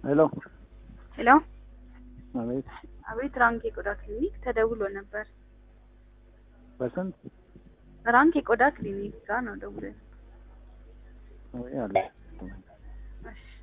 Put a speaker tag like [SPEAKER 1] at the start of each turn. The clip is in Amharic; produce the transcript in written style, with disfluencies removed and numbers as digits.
[SPEAKER 1] ሄሎ
[SPEAKER 2] ሄሎ
[SPEAKER 1] አቤት
[SPEAKER 2] አቤት ራንክ የቆዳ ክሊኒክ ተደውሎ ነበር።
[SPEAKER 1] በስንት
[SPEAKER 2] ራንክ የቆዳ ክሊኒክ ጋር ነው ደውሎ።
[SPEAKER 1] ወይ አለ
[SPEAKER 2] እሺ